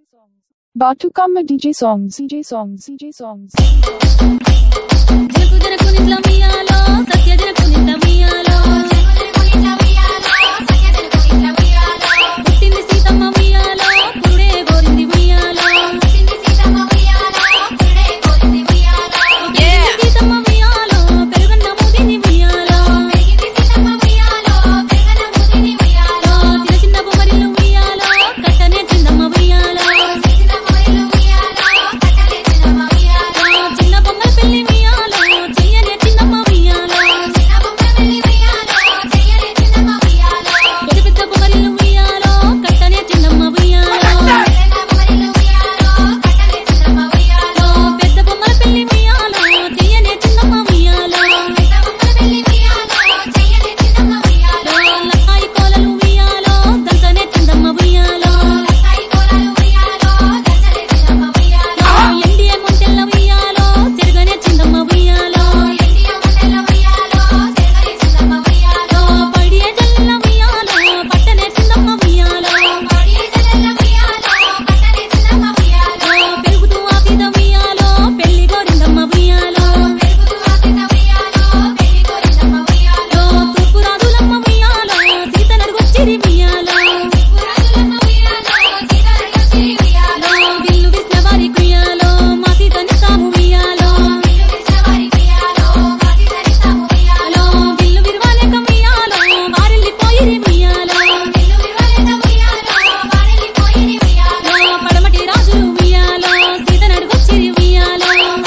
Batukamma DJ songs. జనకు జనకు నిట్ల మియాలో సత్య జనకు నిట్ల మియాలో పుట్టింది సీతమ్మ మియాలో పురుడే గోరింది మియాలో సీతమ్మ మియాలో పెరుగన్న ముదిని మియాలో చిన్న చిన్న బొమ్మరిల్లు మియాలో కట్టనే చిన్నమ్మ మియాలో చిన్న బొమ్మల పెళ్లి మియాలో చెయ్యనే చిన్నమ్మ మియాలో పెద్ద పెద్ద బొమ్మరిల్లు మియాలో కట్టనే చిన్నమ్మ మియాలో పెద్ద బొమ్మల పెళ్లి మియాలో చెయ్యనే చిన్నమ్మ మియాలో లక్కాయి కోలలు మియాలో దంతనే చిన్నమ్మ మియాలో ఎండియ మొంటెల్ల మియాలో చెరుగనే చిన్నమ్మ మియాలో పడియ జల్ల మియాలో పట్టనే చిన్నమ్మ మియాలో పెరుగుతూ ఆపిద మియాలో పెళ్లి గోరిందమ్మ మియాలో తూర్పు రాజులమ్మ మియాలో సీత నడుగొచ్చిరి మియాలో విల్లు విస్నవారి కుయాలో మా సీతని సాము మియాలో విల్లు విరవాలేక మియాలో వారిల్లిపోయిరి మియాలో పడమటి రాజులు మియాలో సీత నడుగొచ్చిరి మియాలో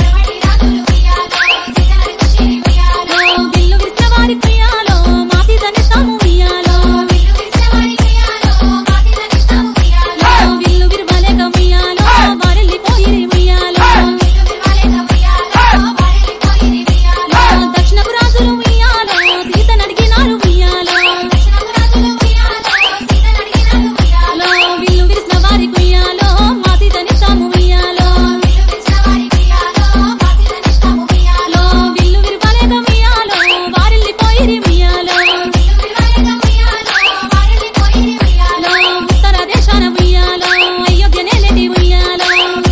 విల్లు విస్నవారి కుయాలో మా సీతని సాము మియాలో విల్లు విరవాలేక మియాలో వారిల్లిపోయిరి మియాలో దక్షిణపు రాజులు మియాలో సీత నడిగినారు మియాలో విల్లు విరిసిన వారి కుయ్యాలో మా సీతని సాము మియాలో విల్లు విరవలేక మియాలో వారిల్లిపోయిరి మియాలో ఉత్తర దేశాన మియాలో అయోధ్య నేలేటి మియాలో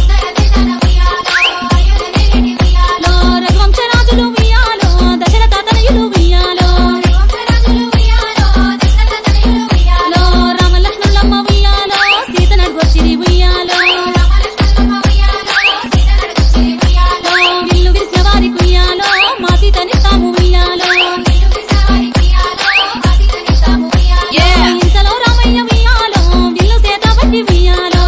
రఘువంశ రాజులు మియాలో దశరథ తనయులు మియాలో రామ లక్ష్మణులమ్మ మియాలో సీత నడుగొచ్చిరి మియాలో విల్లు విరిసిన వారి కుయ్యాలో మా సీతని సాము మియాలో ఇంతలో రామయ్య మియాలో విల్లు సేత బట్టి మియాలో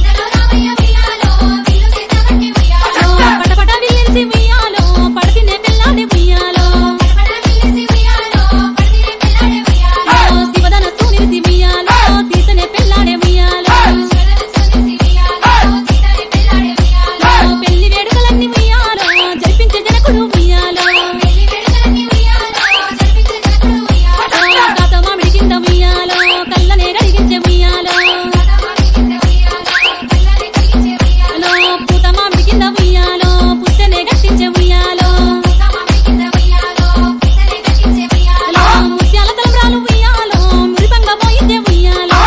పటపట విల్లిరిసి మియాలో పడతినే పెళ్ళాడి మియాలో శివధనస్సు నిరిసి మియాలో సీతనే పెళ్ళాడే మియాలో పెళ్లి వేడుకలన్నీ మియాలో జరిపించే జనకుడు మియాలో తాత మామిడి కింద మియాలో కళ్ళనే కడిగించే మియాలో పూత మామిడి కింద మియాలో పుట్టనే కట్టించే మియాలో ముత్యాల తలంబ్రాలు మియాలో మురిపంగా పోయించే మియాలో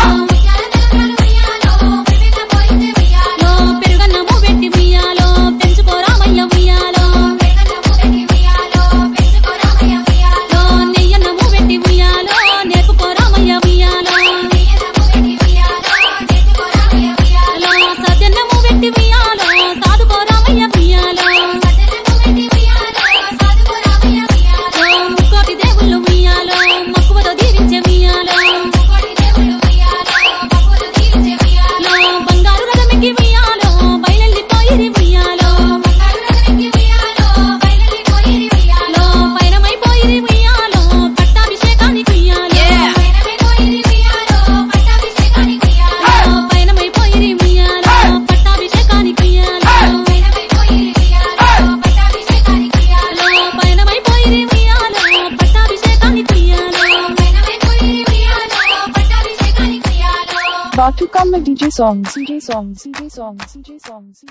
పెరుగన్నము పెట్టి మియాలో పెంచుకోరామయ్య మియాలో నెయ్యన్నము పెట్టి మియాలో నేర్పుకోరామయ్య మియాలో సత్యన్నము పెట్టి మియాలో సాధుకోరామయ్య మియాలో ముక్కోటి దేవుళ్ళు మియాలో మక్కువతో దీవించే మియాలో బంగారు రథమికి మియాలో బయలెల్లిపోయిరి మియాలో పైనమైపోయిరి మియాలో పట్టాభిషేకానికి మియాలో పైనమైపోయిరి మియాలో పట్టాభిషేకానికి మియాలో పైనమైపోయిరి మియాలో పట్టాభిషేకానికి మియాలో Batukamma DJ songs.